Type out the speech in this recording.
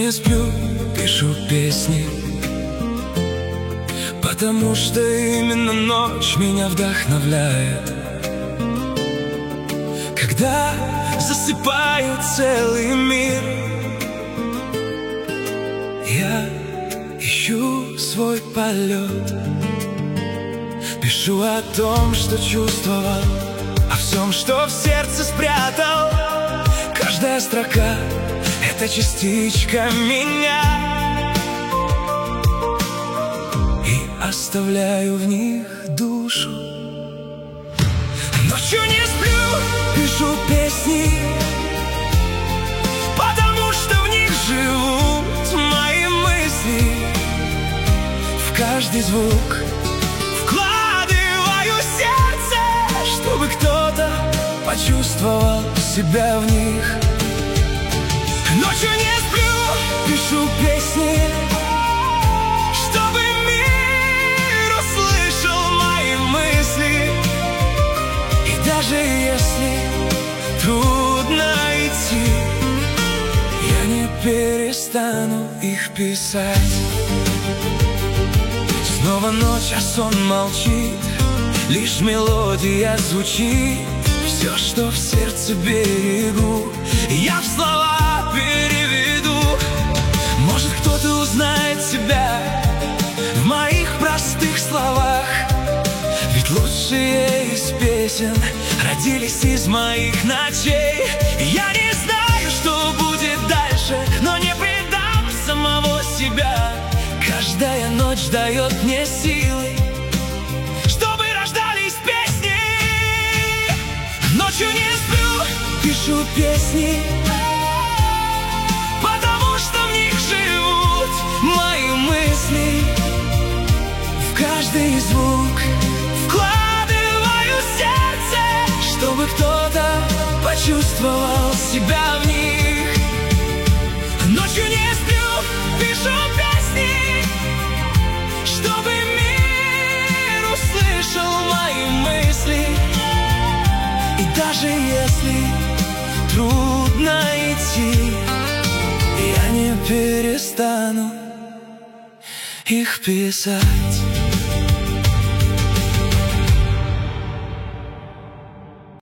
не сплю, пишу песни, потому что именно ночь меня вдохновляет. Когда засыпаю целый мир, я ищу свой полет. Пишу о том, что чувствовал, о всем, что в сердце спрятал. Каждая строка — это частичка меня, и оставляю в них душу. Ночью не сплю, пишу песни, потому что в них живут мои мысли. В каждый звук вкладываю сердце, чтобы кто-то почувствовал себя в них. Ночью не сплю, пишу песни, чтобы мир услышал мои мысли. И даже если трудно идти, я не перестану их писать. Снова ночь, а сон молчит, лишь мелодия звучит. Все, что в сердце берегу, я в слова переведу. Может, кто-то узнает себя в моих простых словах, ведь лучшие из песен родились из моих ночей. Я не знаю, что будет дальше, но не предам самого себя. Каждая ночь дает мне силы, чтобы рождались песни. Ночью не сплю, пишу песни, потому что в них живут мои мысли. В каждый звук вкладываю сердце, чтобы кто-то почувствовал себя в них. Ночью не сплю, пишу песни, чтобы мир услышал мои мысли. И даже если трудно идти, я не перестану их писать.